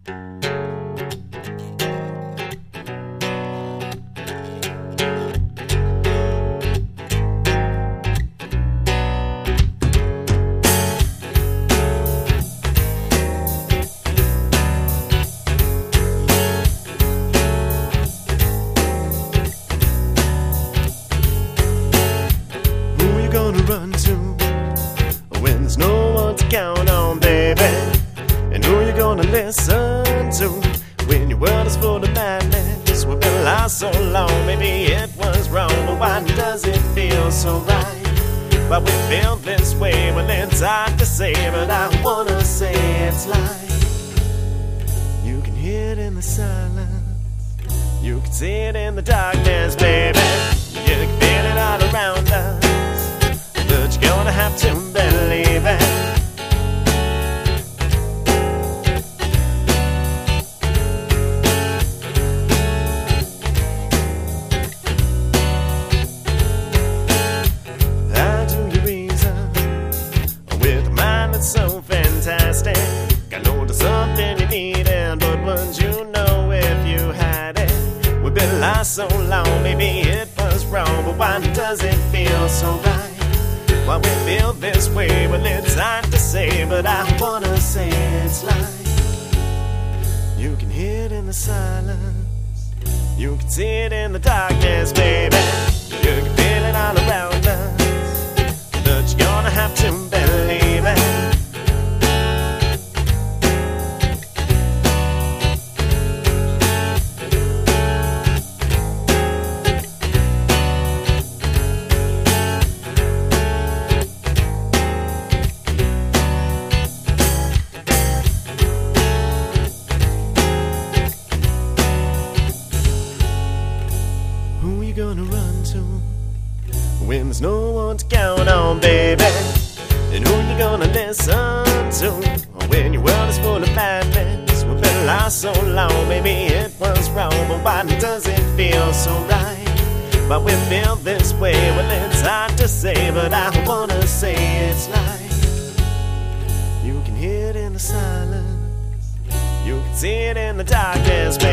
Run to when there's no one to count on, baby? And who you gonna listen to when your world is full of madness? We've been lost so long, maybe it was wrong, but why does it feel so right? Why we feel this way? Well, it's hard to say, but I wanna say it's like you can hear it in the silence, you can see it in the darkness, baby. You can feel it all around us, but you're gonna have to believe it. How do you reason with a mind that's so fantastic? I know there's something you need, but wouldn't you know if you had it? We've been lost so long, maybe it was wrong, but why does it feel so right? Why we feel this way? Well, it's hard to say, but I wanna say it's like you can hear it in the silence, you can see it in the darkness, baby. You can feel it all around us, but you're gonna have to believe it. Gonna run to when there's no one to count on, baby? And who you gonna listen to when your world is full of madness? We've been lost so long, maybe it was wrong, but why does it feel so right? Why we feel this way? Well, it's hard to say, but I wanna say it's like you can hear it in the silence, you can see it in the darkness, baby.